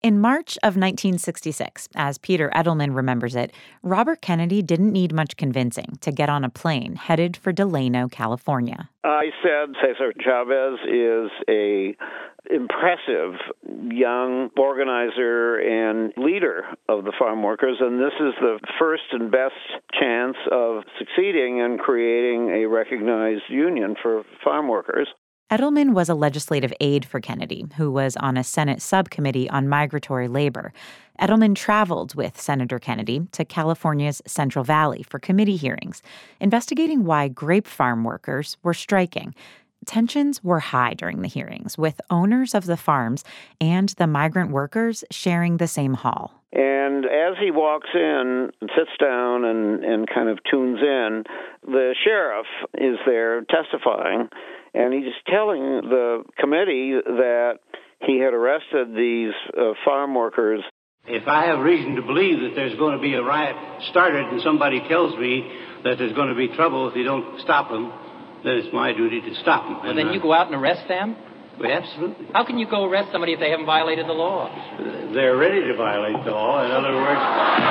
In March of 1966, as Peter Edelman remembers it, Robert Kennedy didn't need much convincing to get on a plane headed for Delano, California. I said Cesar Chavez is a impressive young organizer and leader of the farm workers, and this is the first and best chance of succeeding and creating a recognized union for farm workers. Edelman was a legislative aide for Kennedy, who was on a Senate subcommittee on migratory labor. Edelman traveled with Senator Kennedy to California's Central Valley for committee hearings, investigating why grape farm workers were striking. Tensions were high during the hearings, with owners of the farms and the migrant workers sharing the same hall. And as he walks in and sits down and kind of tunes in, the sheriff is there testifying, and he's telling the committee that he had arrested these farm workers. If I have reason to believe that there's going to be a riot started and somebody tells me that there's going to be trouble if you don't stop them, then it's my duty to stop them. Well, then you go out and arrest them? Well, absolutely. How can you go arrest somebody if they haven't violated the law? They're ready to violate the law. In other words,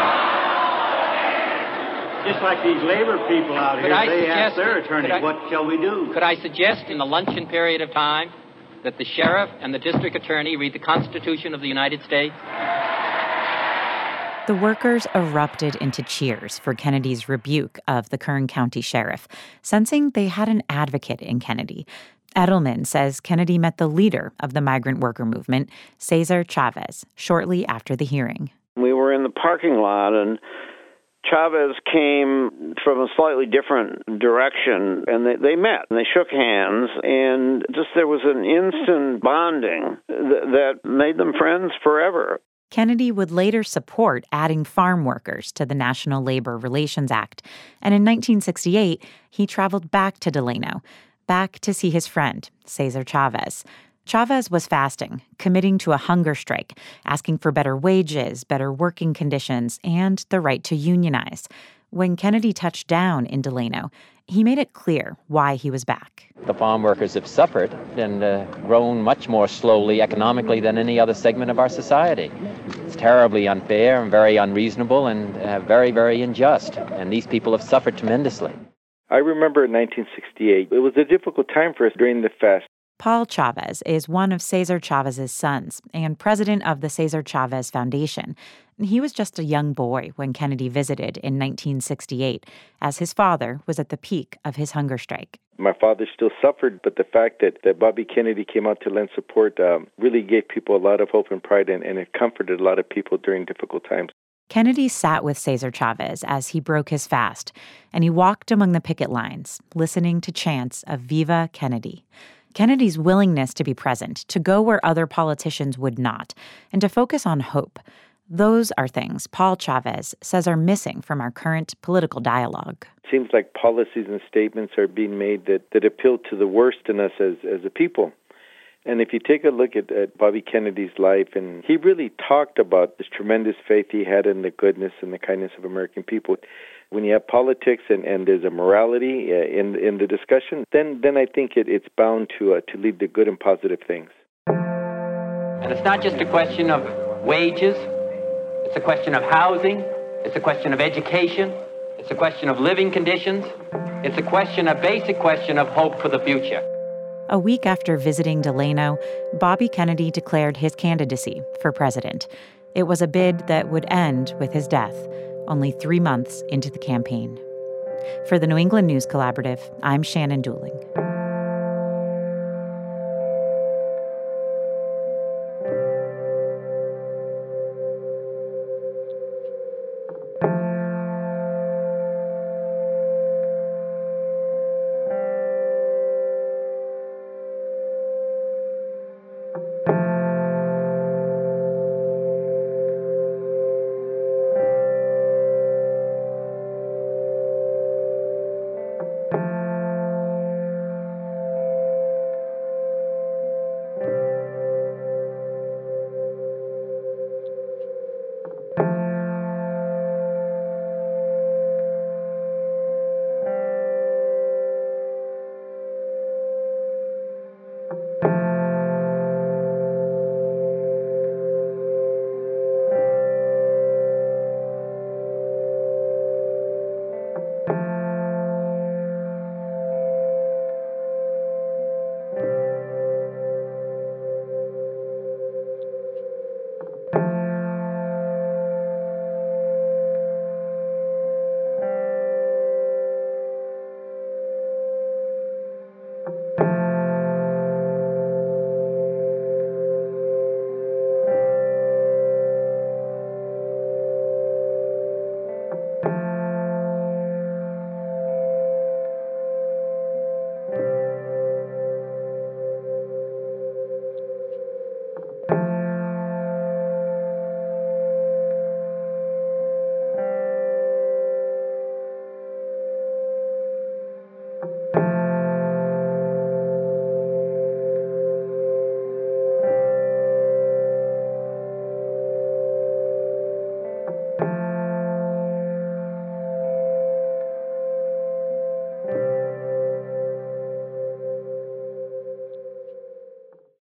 just like these labor people out here, they ask their attorney, what shall we do? Could I suggest in the luncheon period of time that the sheriff and the district attorney read the Constitution of the United States? The workers erupted into cheers for Kennedy's rebuke of the Kern County sheriff, sensing they had an advocate in Kennedy. Edelman says Kennedy met the leader of the migrant worker movement, Cesar Chavez, shortly after the hearing. We were in the parking lot, and Chavez came from a slightly different direction, and they met, and they shook hands, and just there was an instant bonding that made them friends forever. Kennedy would later support adding farm workers to the National Labor Relations Act, and in 1968, he traveled back to Delano, back to see his friend, Cesar Chavez. Chavez was fasting, committing to a hunger strike, asking for better wages, better working conditions, and the right to unionize. When Kennedy touched down in Delano, he made it clear why he was back. The farm workers have suffered and grown much more slowly economically than any other segment of our society. It's terribly unfair and very unreasonable and very, very unjust. And these people have suffered tremendously. I remember in 1968, it was a difficult time for us during the fast. Paul Chavez is one of Cesar Chavez's sons and president of the Cesar Chavez Foundation. He was just a young boy when Kennedy visited in 1968, as his father was at the peak of his hunger strike. My father still suffered, but the fact that Bobby Kennedy came out to lend support really gave people a lot of hope and pride, and it comforted a lot of people during difficult times. Kennedy sat with Cesar Chavez as he broke his fast, and he walked among the picket lines, listening to chants of Viva Kennedy. Kennedy's willingness to be present, to go where other politicians would not, and to focus on hope. Those are things Paul Chavez says are missing from our current political dialogue. It seems like policies and statements are being made that appeal to the worst in us as a people. And if you take a look at Bobby Kennedy's life, and he really talked about this tremendous faith he had in the goodness and the kindness of American people. When you have politics and there's a morality in the discussion, then I think it's bound to lead to good and positive things. And it's not just a question of wages. It's a question of housing. It's a question of education. It's a question of living conditions. It's a basic question of hope for the future. A week after visiting Delano, Bobby Kennedy declared his candidacy for president. It was a bid that would end with his death, only 3 months into the campaign. For the New England News Collaborative, I'm Shannon Dooling.